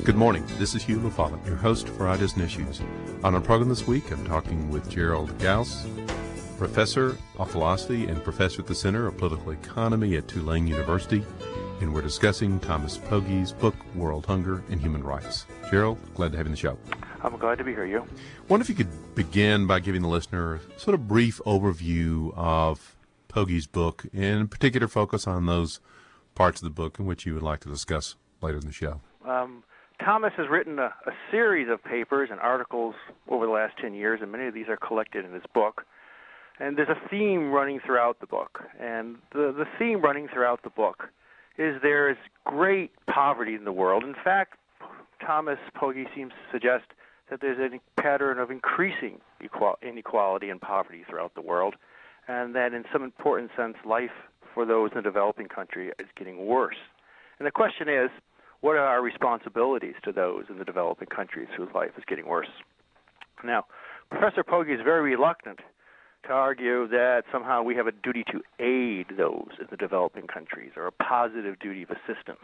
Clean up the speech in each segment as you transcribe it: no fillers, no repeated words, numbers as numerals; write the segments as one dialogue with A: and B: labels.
A: Good morning. This is Hugh LaFollette, your host for Ideas and Issues. On our program this week, I'm talking with Gerald Gauss, professor of philosophy and professor at the Center of Political Economy at Tulane University, and we're discussing Thomas Pogge's book, World Hunger and Human Rights. Gerald, glad to have you on the show.
B: I'm glad to be here, Hugh.
A: Wonder if you could begin by giving the listener a sort of brief overview of Pogge's book, and in particular focus on those parts of the book in which you would like to discuss later in the show.
B: Thomas has written a series of papers and articles over the last 10 years, and many of these are collected in his book. And there's a theme running throughout the book. And the theme running throughout the book is there is great poverty in the world. In fact, Thomas Pogge seems to suggest that there's a pattern of increasing inequality and poverty throughout the world, and that in some important sense, life for those in the developing country is getting worse. And the question is, what are our responsibilities to those in the developing countries whose life is getting worse? Now, Professor Pogge is very reluctant to argue that somehow we have a duty to aid those in the developing countries or a positive duty of assistance.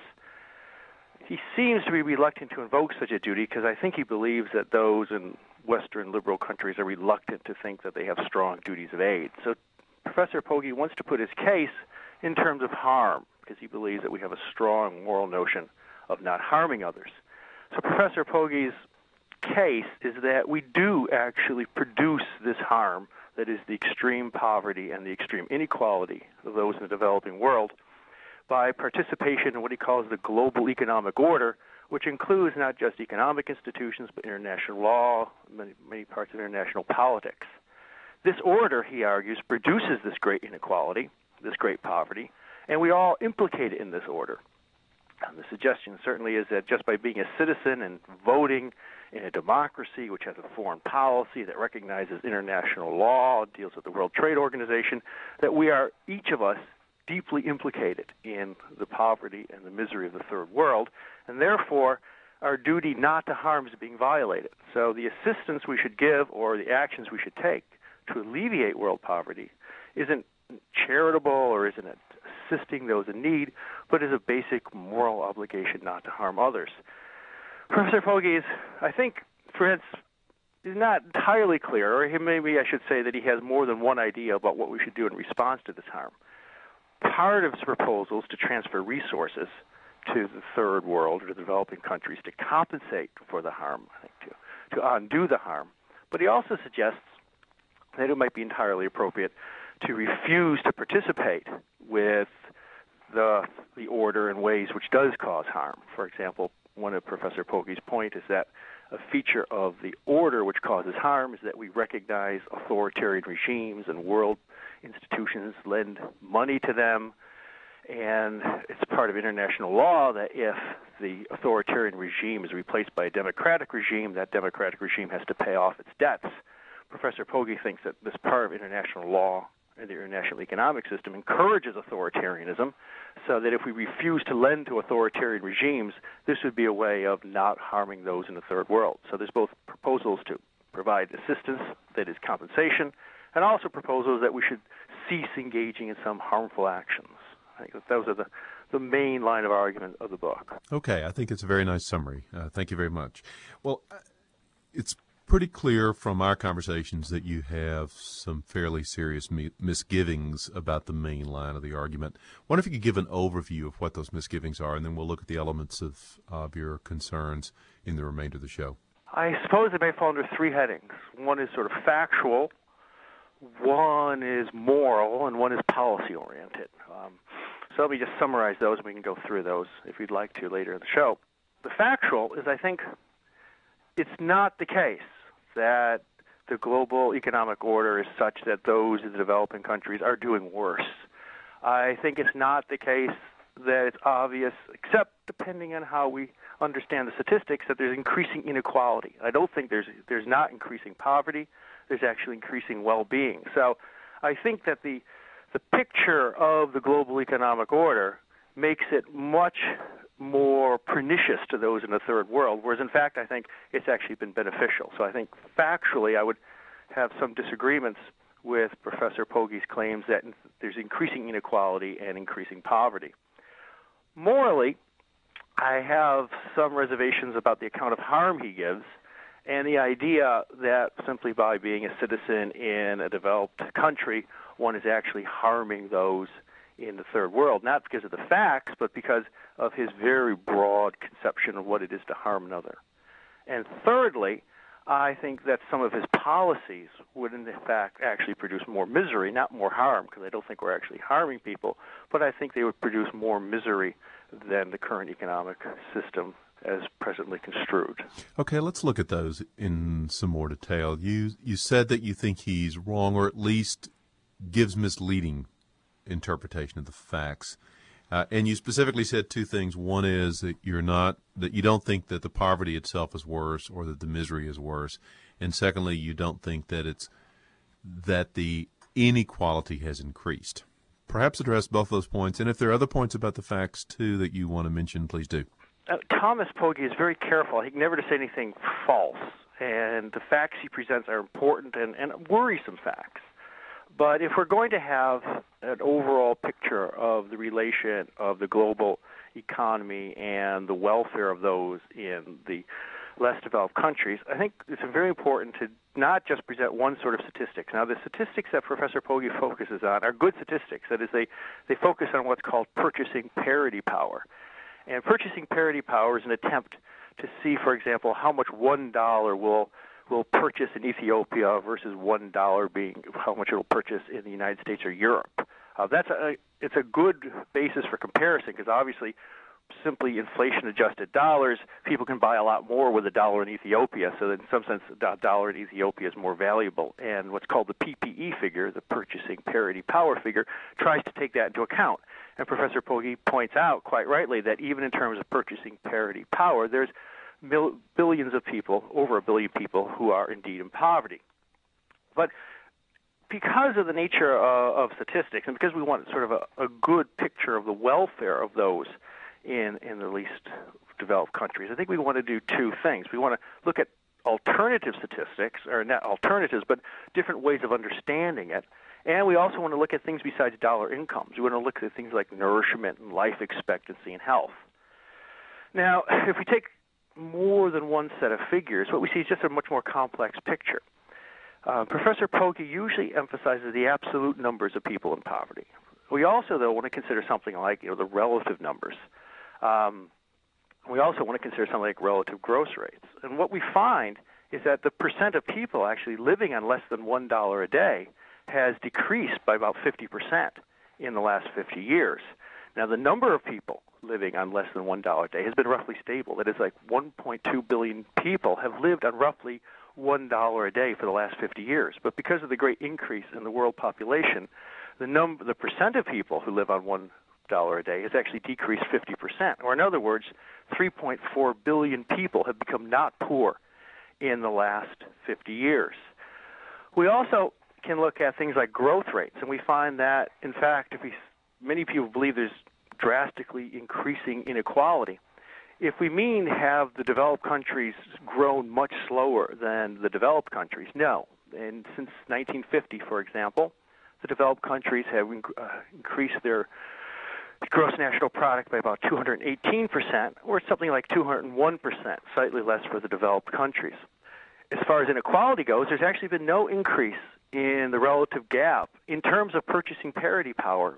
B: He seems to be reluctant to invoke such a duty because I think he believes that those in Western liberal countries are reluctant to think that they have strong duties of aid. So Professor Pogge wants to put his case in terms of harm because he believes that we have a strong moral notion of not harming others. So Professor Pogge's case is that we do actually produce this harm that is the extreme poverty and the extreme inequality of those in the developing world by participation in what he calls the global economic order, which includes not just economic institutions, but international law, many parts of international politics. This order, he argues, produces this great inequality, this great poverty, and we all implicated in this order. And the suggestion certainly is that just by being a citizen and voting in a democracy which has a foreign policy that recognizes international law, deals with the World Trade Organization, that we are, each of us, deeply implicated in the poverty and the misery of the third world, and therefore our duty not to harm is being violated. So the assistance we should give or the actions we should take to alleviate world poverty isn't charitable or isn't assisting those in need, but is a basic moral obligation not to harm others. Professor Pogge is, I think, for instance, is not entirely clear, or maybe I should say that he has more than one idea about what we should do in response to this harm. Part of his proposal is to transfer resources to the third world or to the developing countries to compensate for the harm, I think, to undo the harm. But he also suggests that it might be entirely appropriate to refuse to participate with the order in ways which does cause harm. For example, one of Professor Pogge's point is that a feature of the order which causes harm is that we recognize authoritarian regimes and world institutions, lend money to them, and it's part of international law that if the authoritarian regime is replaced by a democratic regime, that democratic regime has to pay off its debts. Professor Pogge thinks that this part of international law and the international economic system encourages authoritarianism, so that if we refuse to lend to authoritarian regimes, this would be a way of not harming those in the third world. So there's both proposals to provide assistance, that is compensation, and also proposals that we should cease engaging in some harmful actions. I think that those are the main line of argument of the book.
A: Okay, I think it's a very nice summary. Thank you very much. Well, it's pretty clear from our conversations that you have some fairly serious misgivings about the main line of the argument. I wonder if you could give an overview of what those misgivings are, and then we'll look at the elements of your concerns in the remainder of the show.
B: I suppose it may fall under three headings. One is sort of factual, one is moral, and one is policy-oriented. So let me just summarize those, and we can go through those if you'd like to later in the show. The factual is, I think, it's not the case that the global economic order is such that those in the developing countries are doing worse. I think it's not the case that it's obvious, except depending on how we understand the statistics, that there's increasing inequality. I don't think there's not increasing poverty. There's actually increasing well-being. So I think that the picture of the global economic order makes it much more pernicious to those in the third world, whereas in fact I think it's actually been beneficial. So I think factually I would have some disagreements with Professor Pogge's claims that there's increasing inequality and increasing poverty. Morally, I have some reservations about the account of harm he gives, and the idea that simply by being a citizen in a developed country, one is actually harming those in the third world, not because of the facts, but because of his very broad conception of what it is to harm another. And thirdly, I think that some of his policies would, in fact, actually produce more misery, not more harm, because I don't think we're actually harming people, but I think they would produce more misery than the current economic system as presently construed.
A: Okay, let's look at those in some more detail. You said that you think he's wrong, or at least gives misleading interpretation of the facts. And you specifically said two things. One is that you don't think that the poverty itself is worse or that the misery is worse. And secondly, you don't think that the inequality has increased. Perhaps address both those points. And if there are other points about the facts, too, that you want to mention, please do.
B: Thomas Pogge is very careful. He never to say anything false. And the facts he presents are important and worrisome facts. But if we're going to have an overall picture of the relation of the global economy and the welfare of those in the less developed countries, I think it's very important to not just present one sort of statistics. Now, the statistics that Professor Pogge focuses on are good statistics. That is, they focus on what's called purchasing parity power. And purchasing parity power is an attempt to see, for example, how much $1 will purchase in Ethiopia versus $1 being how much it will purchase in the United States or Europe. It's a good basis for comparison because obviously simply inflation-adjusted dollars, people can buy a lot more with a dollar in Ethiopia, so that in some sense a dollar in Ethiopia is more valuable. And what's called the PPE figure, the purchasing parity power figure, tries to take that into account. And Professor Pogge points out quite rightly that even in terms of purchasing parity power, there's billions of people, over 1 billion people, who are indeed in poverty. But because of the nature of statistics and because we want sort of a good picture of the welfare of those in the least developed countries, I think we want to do two things. We want to look at alternative statistics, or not alternatives, but different ways of understanding it. And we also want to look at things besides dollar incomes. We want to look at things like nourishment and life expectancy and health. Now, if we take more than one set of figures, what we see is just a much more complex picture. Professor Pogge usually emphasizes the absolute numbers of people in poverty. We also, though, want to consider something like the relative numbers. We also want to consider something like relative gross rates. And what we find is that the percent of people actually living on less than $1 a day has decreased by about 50% in the last 50 years. Now, the number of people living on less than $1 a day has been roughly stable. That is, like 1.2 billion people have lived on roughly $1 a day for the last 50 years. But because of the great increase in the world population, the percent of people who live on $1 a day has actually decreased 50%. Or in other words, 3.4 billion people have become not poor in the last 50 years. We also can look at things like growth rates, and we find that, in fact, many people believe there's drastically increasing inequality. If we mean have the developed countries grown much slower than the developed countries, no. And since 1950, for example, the developed countries have increased their gross national product by about 218%, or something like 201%, slightly less for the developed countries. As far as inequality goes, there's actually been no increase in the relative gap in terms of purchasing parity power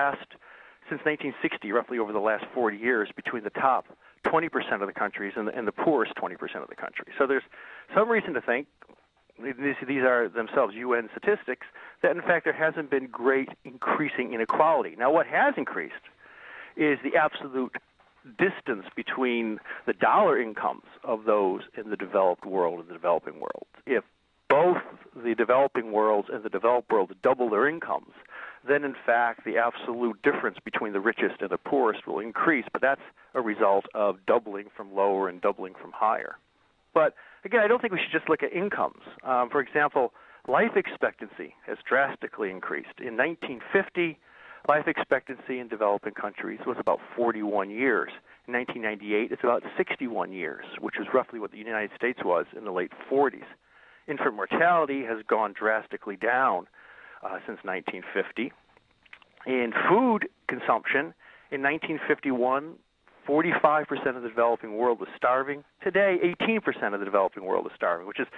B: since 1960, roughly over the last 40 years, between the top 20% of the countries and the poorest 20% of the countries. So there's some reason to think, these are themselves UN statistics, that in fact there hasn't been great increasing inequality. Now what has increased is the absolute distance between the dollar incomes of those in the developed world and the developing world. If both the developing worlds and the developed world double their incomes, then in fact the absolute difference between the richest and the poorest will increase, but that's a result of doubling from lower and doubling from higher. But again, I don't think we should just look at incomes. For example, life expectancy has drastically increased. In 1950, life expectancy in developing countries was about 41 years. In 1998, it's about 61 years, which is roughly what the United States was in the late 40s. Infant mortality has gone drastically down since 1950. In food consumption, in 1951, 45% of the developing world was starving. Today, 18% of the developing world is starving, which is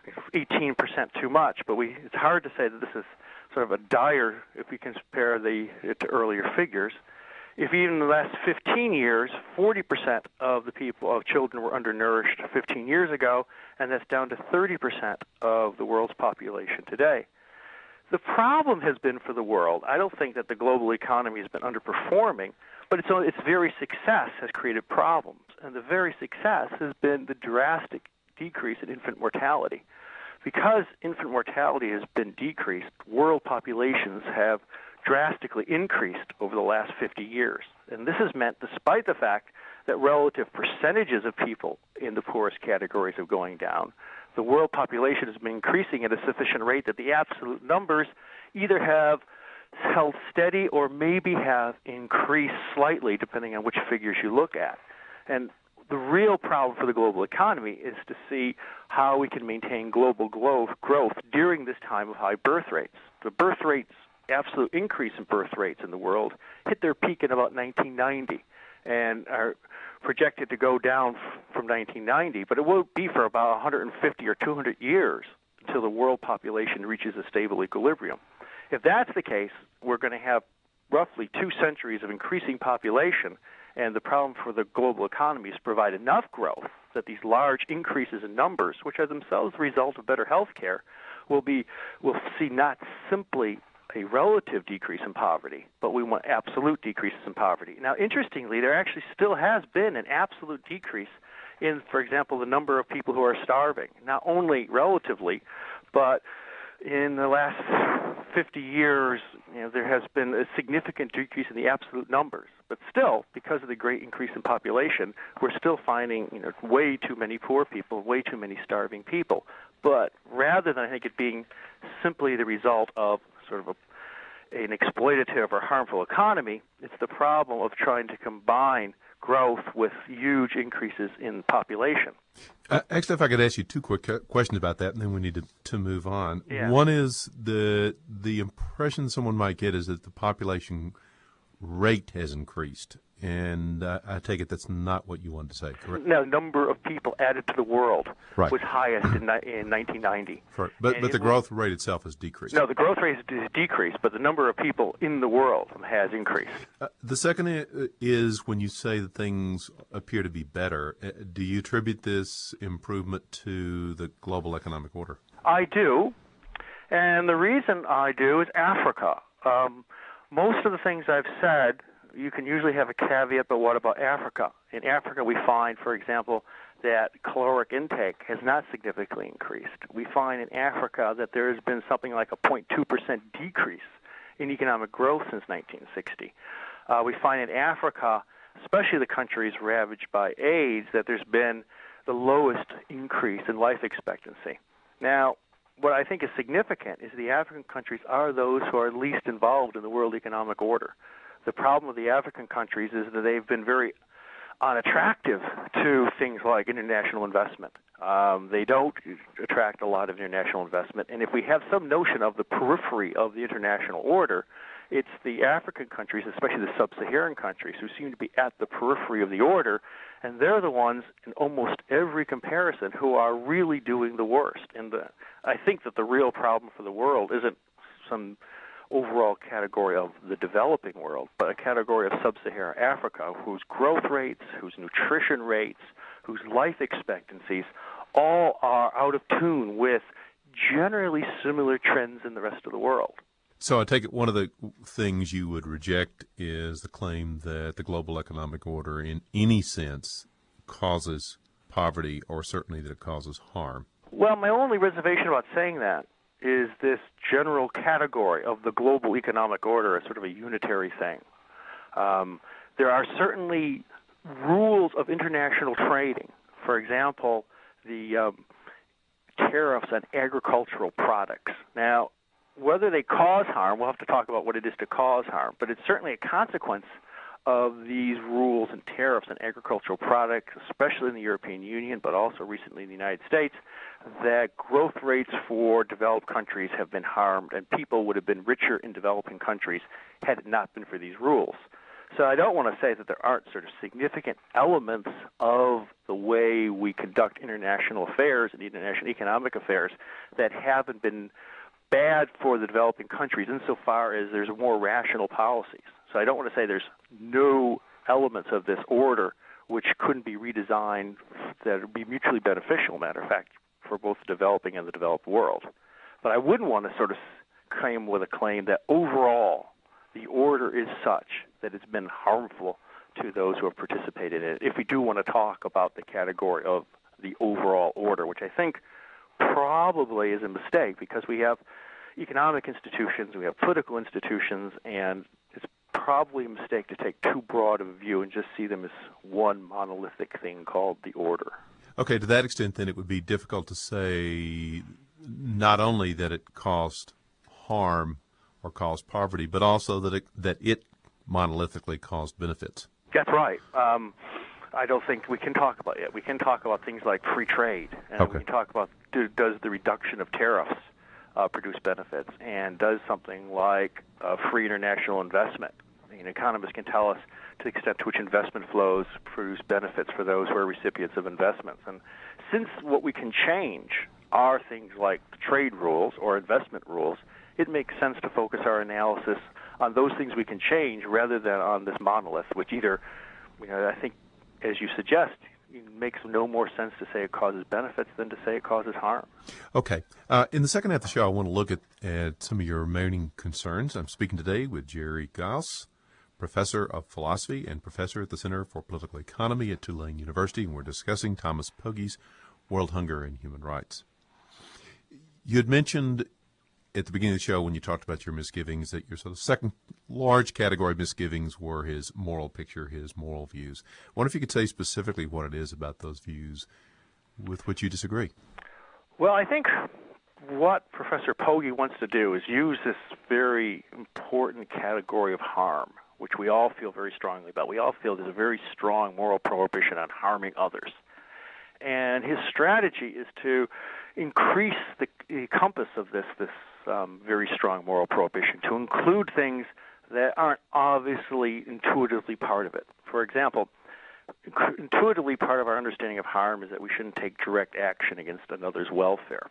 B: 18% too much. But it's hard to say that this is sort of a dire if we compare it to earlier figures. If even in the last 15 years, 40% of children were undernourished 15 years ago, and that's down to 30% of the world's population today. The problem has been for the world, I don't think that the global economy has been underperforming, but its very success has created problems. And the very success has been the drastic decrease in infant mortality. Because infant mortality has been decreased, world populations have drastically increased over the last 50 years. And this has meant, despite the fact that relative percentages of people in the poorest categories are going down, the world population has been increasing at a sufficient rate that the absolute numbers either have held steady or maybe have increased slightly, depending on which figures you look at. And the real problem for the global economy is to see how we can maintain global growth during this time of high birth rates. The birth rates, absolute increase in birth rates in the world, hit their peak in about 1990 and are projected to go down from 1990, but it won't be for about 150 or 200 years until the world population reaches a stable equilibrium. If that's the case, we're going to have roughly 2 centuries of increasing population, and the problem for the global economy is to provide enough growth that these large increases in numbers, which are themselves the result of better health care, will see not simply a relative decrease in poverty, but we want absolute decreases in poverty. Now, interestingly, there actually still has been an absolute decrease in, for example, the number of people who are starving, not only relatively, but in the last 50 years, there has been a significant decrease in the absolute numbers. But still, because of the great increase in population, we're still finding way too many poor people, way too many starving people. But rather than, I think, it being simply the result of sort of an exploitative or harmful economy, it's the problem of trying to combine growth with huge increases in population.
A: Actually, if I could ask you 2 quick questions about that, and then we need to move on.
B: Yeah.
A: One is the impression someone might get is that the population rate has increased, and I take it that's not what you wanted to say, correct?
B: No, number of people added to the world
A: Right.
B: was highest in 1990.
A: Right. But the growth rate itself has decreased.
B: No, the growth rate has decreased, but the number of people in the world has increased.
A: The second is when you say that things appear to be better, do you attribute this improvement to the global economic order?
B: I do, and the reason I do is Africa. Most of the things I've said, you can usually have a caveat, but what about Africa? In Africa, we find, for example, that caloric intake has not significantly increased. We find in Africa that there has been something like a 0.2% decrease in economic growth since 1960. We find in Africa, especially the countries ravaged by AIDS, that there's been the lowest increase in life expectancy. Now, what I think is significant is the African countries are those who are least involved in the world economic order. The problem with the African countries is that they've been very unattractive to things like international investment. They don't attract a lot of international investment. And if we have some notion of the periphery of the international order, it's the African countries, especially the sub-Saharan countries, who seem to be at the periphery of the order, and they're the ones in almost every comparison who are really doing the worst. And I think that the real problem for the world isn't some overall category of the developing world, but a category of sub-Saharan Africa, whose growth rates, whose nutrition rates, whose life expectancies all are out of tune with generally similar trends in the rest of the world.
A: So I take it one of the things you would reject is the claim that the global economic order in any sense causes poverty, or certainly that it causes harm.
B: Well, my only reservation about saying that is this general category of the global economic order as sort of a unitary thing. There are certainly rules of international trading. For example, the tariffs on agricultural products. Now, whether they cause harm, we'll have to talk about what it is to cause harm, but it's certainly a consequence of these rules and tariffs on agricultural products, especially in the European Union, but also recently in the United States, that growth rates for developed countries have been harmed, and people would have been richer in developing countries had it not been for these rules. So I don't want to say that there aren't sort of significant elements of the way we conduct international affairs and international economic affairs that haven't been bad for the developing countries insofar as there's more rational policies. So I don't want to say there's no elements of this order which couldn't be redesigned that would be mutually beneficial, matter of fact, for both the developing and the developed world. But I wouldn't want to sort of claim with a claim that overall the order is such that it's been harmful to those who have participated in it, if we do want to talk about the category of the overall order, which I think probably is a mistake because we have economic institutions, we have political institutions, and it's probably a mistake to take too broad of a view and just see them as one monolithic thing called the order.
A: Okay, to that extent, then, it would be difficult to say not only that it caused harm or caused poverty, but also that it monolithically caused benefits.
B: That's right. I don't think we can talk about it. We can talk about things like free trade, and
A: Okay.
B: we can talk about does the reduction of tariffs produce benefits, and does something like free international investment. Economists can tell us to the extent to which investment flows produce benefits for those who are recipients of investments. And since what we can change are things like trade rules or investment rules, it makes sense to focus our analysis on those things we can change rather than on this monolith, which either, I think, as you suggest, it makes no more sense to say it causes benefits than to say it causes harm.
A: Okay. In the second half of the show, I want to look at some of your remaining concerns. I'm speaking today with Jerry Gauss, professor of philosophy and professor at the Center for Political Economy at Tulane University, and we're discussing Thomas Pogge's World Hunger and Human Rights. You had mentioned at the beginning of the show when you talked about your misgivings that your sort of second large category of misgivings were his moral picture, his moral views. I wonder if you could say specifically what it is about those views with which you disagree.
B: Well, I think what Professor Pogge wants to do is use this very important category of harm, which we all feel very strongly about. We all feel there's a very strong moral prohibition on harming others. And his strategy is to increase the compass of this very strong moral prohibition, to include things that aren't obviously intuitively part of it. For example, intuitively part of our understanding of harm is that we shouldn't take direct action against another's welfare.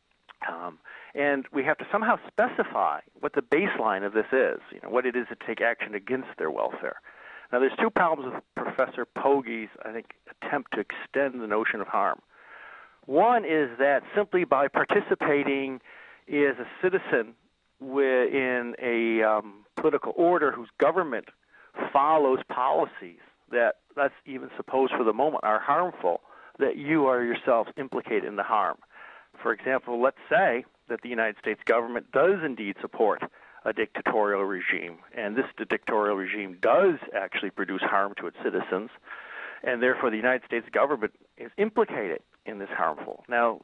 B: And we have to somehow specify what the baseline of this is, what it is to take action against their welfare. Now, there's two problems with Professor Pogge's, I think, attempt to extend the notion of harm. One is that simply by participating as a citizen within a political order whose government follows policies that, let's even suppose for the moment, are harmful, that you are yourselves implicated in the harm. For example, let's say that the United States government does indeed support a dictatorial regime, and this dictatorial regime does actually produce harm to its citizens, and therefore the United States government is implicated in this harmful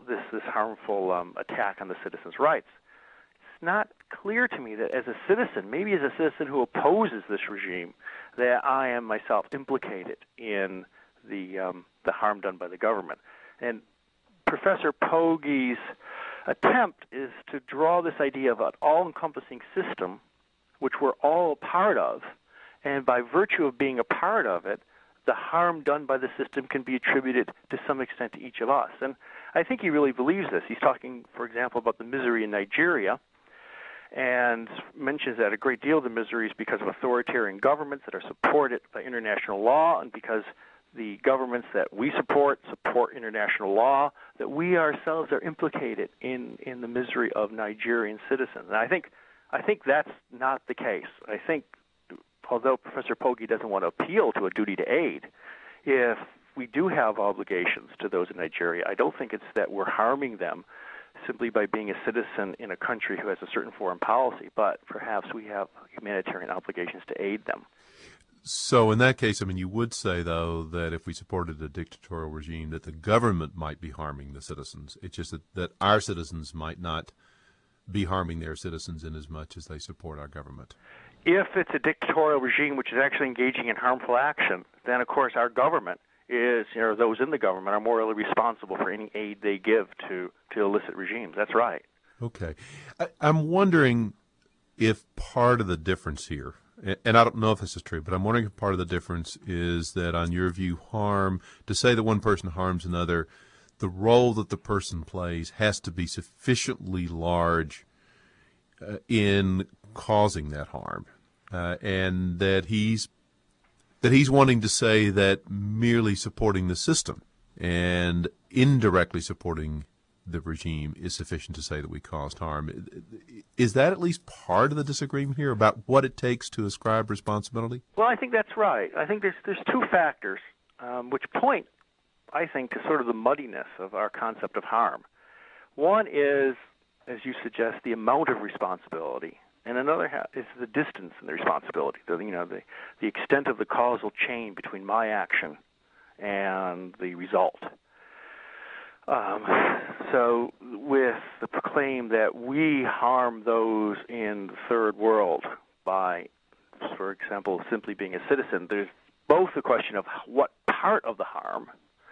B: attack on the citizens' rights. It's not clear to me that as a citizen, maybe as a citizen who opposes this regime, that I am myself implicated in the harm done by the government. And Professor Pogge's attempt is to draw this idea of an all-encompassing system, which we're all a part of, and by virtue of being a part of it, the harm done by the system can be attributed to some extent to each of us. And I think he really believes this. He's talking, for example, about the misery in Nigeria, and mentions that a great deal of the misery is because of authoritarian governments that are supported by international law, and because the governments that we support international law, that we ourselves are implicated in the misery of Nigerian citizens. And I think that's not the case. I think, although Professor Pogge doesn't want to appeal to a duty to aid, if we do have obligations to those in Nigeria, I don't think it's that we're harming them simply by being a citizen in a country who has a certain foreign policy, but perhaps we have humanitarian obligations to aid them.
A: So in that case, you would say, though, that if we supported a dictatorial regime, that the government might be harming the citizens. It's just that our citizens might not be harming their citizens in as much as they support our government.
B: If it's a dictatorial regime which is actually engaging in harmful action, then, of course, our government is, those in the government are morally responsible for any aid they give to illicit regimes. That's right.
A: Okay. I'm wondering if part of the difference here, and I don't know if this is true, but I'm wondering if part of the difference is that, on your view, to say that one person harms another, the role that the person plays has to be sufficiently large in causing that harm, and that he's wanting to say that merely supporting the system and indirectly supporting the regime is sufficient to say that we caused harm. Is that at least part of the disagreement here about what it takes to ascribe responsibility?
B: Well, I think that's right. I think there's two factors which point, I think, to sort of the muddiness of our concept of harm. One is, as you suggest, the amount of responsibility, and another is the distance in the responsibility. The extent of the causal chain between my action and the result. So with the claim that we harm those in the third world by, for example, simply being a citizen, there's both the question of what part of the harm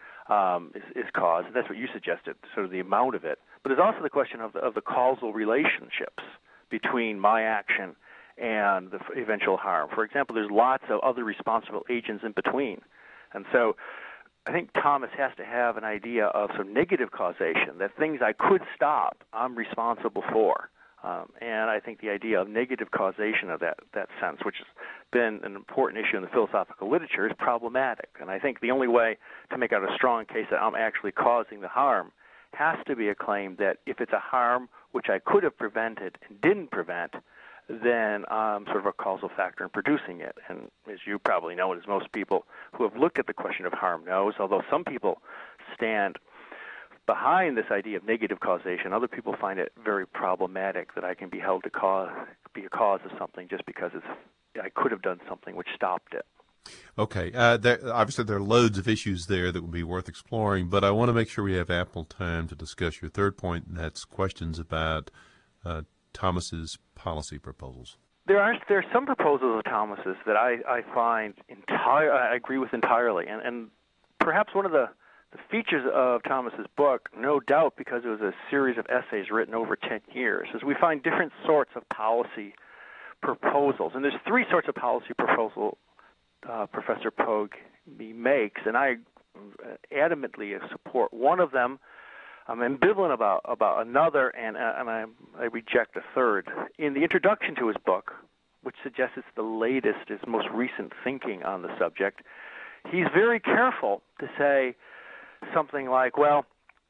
B: is caused, and that's what you suggested, sort of the amount of it, but there's also the question of the causal relationships between my action and the eventual harm. For example, there's lots of other responsible agents in between, and so I think Thomas has to have an idea of some negative causation, that things I could stop, I'm responsible for. And I think the idea of negative causation of that sense, which has been an important issue in the philosophical literature, is problematic. And I think the only way to make out a strong case that I'm actually causing the harm has to be a claim that if it's a harm which I could have prevented and didn't prevent, then I'm sort of a causal factor in producing it. And as you probably know, and as most people who have looked at the question of harm knows, although some people stand behind this idea of negative causation, other people find it very problematic that I can be held to be a cause of something just because I could have done something which stopped it.
A: Okay. Obviously, there are loads of issues there that would be worth exploring, but I want to make sure we have ample time to discuss your third point, and that's questions about Thomas's policy proposals.
B: There are some proposals of Thomas's that I find I agree with entirely, and perhaps one of the features of Thomas's book, no doubt because it was a series of essays written over 10 years, is we find different sorts of policy proposals, and there's three sorts of policy proposal Professor Pogue makes, and I adamantly support one of them. I'm ambivalent about another, and I reject a third. In the introduction to his book, which suggests it's the latest, his most recent thinking on the subject, he's very careful to say something like, well,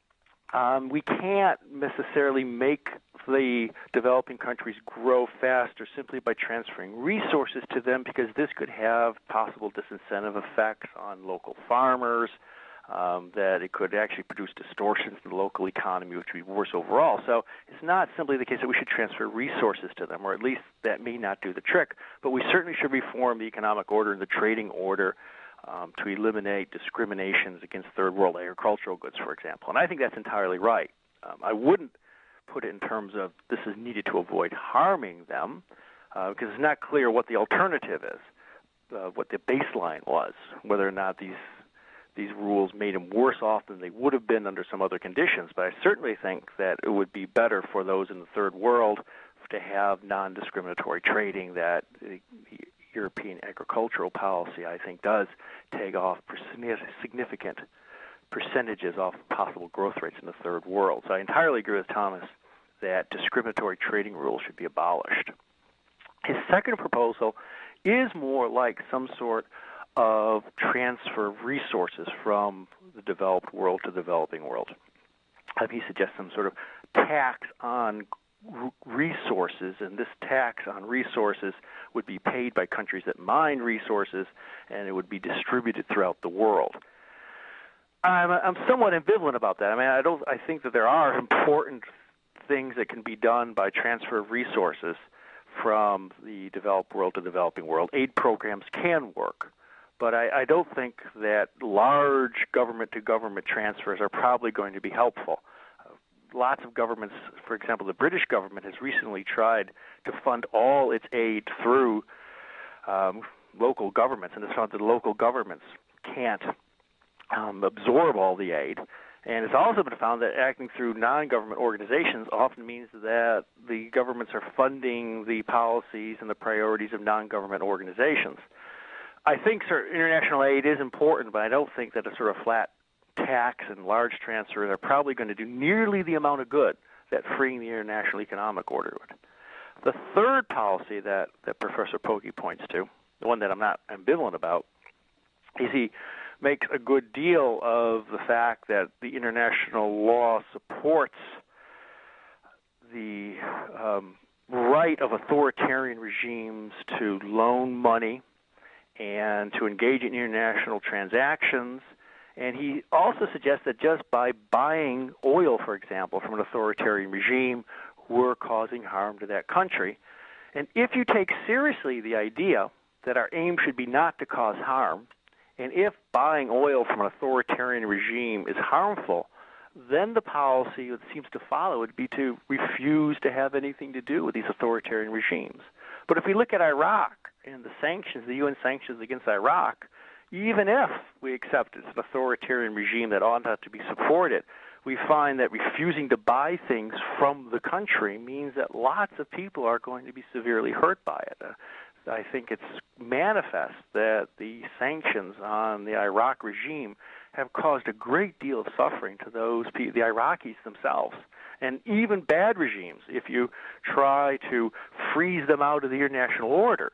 B: we can't necessarily make the developing countries grow faster simply by transferring resources to them, because this could have possible disincentive effects on local farmers, that it could actually produce distortions in the local economy, which would be worse overall. So it's not simply the case that we should transfer resources to them, or at least that may not do the trick, but we certainly should reform the economic order and the trading order to eliminate discriminations against third world agricultural goods, for example. And I think that's entirely right. I wouldn't put it in terms of this is needed to avoid harming them, because it's not clear what the alternative is, what the baseline was, whether or not these rules made them worse off than they would have been under some other conditions. But I certainly think that it would be better for those in the third world to have non-discriminatory trading, that the European agricultural policy, I think, does take off significant percentages off possible growth rates in the third world. So I entirely agree with Thomas that discriminatory trading rules should be abolished. His second proposal is more like some sort of transfer of resources from the developed world to the developing world. He suggests some sort of tax on resources, and this tax on resources would be paid by countries that mine resources, and it would be distributed throughout the world. I'm somewhat ambivalent about that. I think that there are important things that can be done by transfer of resources from the developed world to the developing world. Aid programs can work, but I don't think that large government-to-government transfers are probably going to be helpful. Lots of governments, for example, the British government has recently tried to fund all its aid through local governments, and it's found that local governments can't absorb all the aid, And it's also been found that acting through non-government organizations often means that the governments are funding the policies and the priorities of non-government organizations. I think international aid is important, but I don't think that a sort of flat tax and large transfers are probably going to do nearly the amount of good that freeing the international economic order would. The third policy that Professor Pokey points to, the one that I'm not ambivalent about, is he makes a good deal of the fact that the international law supports the right of authoritarian regimes to loan money and to engage in international transactions. And he also suggests that just by buying oil, for example, from an authoritarian regime, we're causing harm to that country. And if you take seriously the idea that our aim should be not to cause harm, and if buying oil from an authoritarian regime is harmful, then the policy that seems to follow would be to refuse to have anything to do with these authoritarian regimes. But if we look at Iraq and the sanctions, the UN sanctions against Iraq, even if we accept it's an authoritarian regime that ought not to be supported, we find that refusing to buy things from the country means that lots of people are going to be severely hurt by it. I think it's manifest that the sanctions on the Iraq regime have caused a great deal of suffering to those people, the Iraqis themselves. And even bad regimes, if you try to freeze them out of the international order,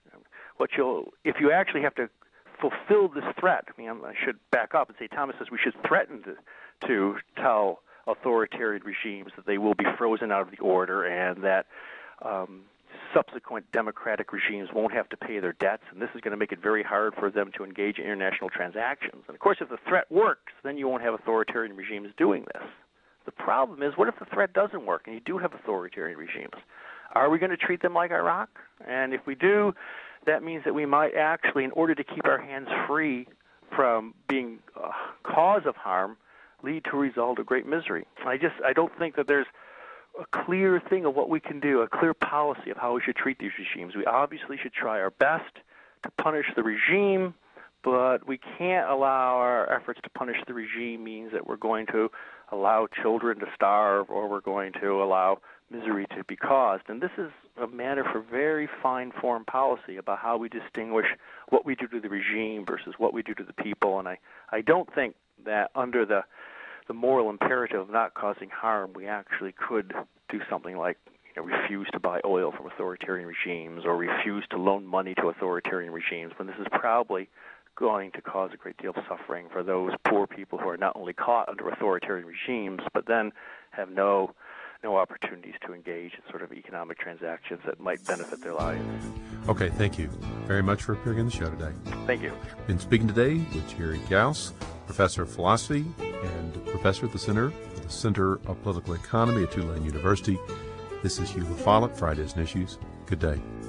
B: if you actually have to fulfill this threat, I should back up and say Thomas says we should threaten to tell authoritarian regimes that they will be frozen out of the order and that subsequent democratic regimes won't have to pay their debts, and this is going to make it very hard for them to engage in international transactions. And of course, if the threat works, then you won't have authoritarian regimes doing this. The problem is, what if the threat doesn't work and you do have authoritarian regimes? Are we going to treat them like Iraq? And if we do, that means that we might actually, in order to keep our hands free from being a cause of harm, lead to a result of great misery. I don't think that there's a clear thing of what we can do, a clear policy of how we should treat these regimes. We obviously should try our best to punish the regime, but we can't allow our efforts to punish the regime means that we're going to allow children to starve or we're going to allow misery to be caused. And this is a matter for very fine foreign policy about how we distinguish what we do to the regime versus what we do to the people. And I don't think that under the moral imperative of not causing harm, we actually could do something like refuse to buy oil from authoritarian regimes or refuse to loan money to authoritarian regimes, when this is probably going to cause a great deal of suffering for those poor people who are not only caught under authoritarian regimes, but then have no opportunities to engage in sort of economic transactions that might benefit their lives.
A: Okay, thank you very much for appearing on the show today.
B: Thank you.
A: Been speaking today with Jerry Gauss, Professor of Philosophy and Professor at the Center of Political Economy at Tulane University. This is Hugh LaFollette, Fridays and Issues. Good day.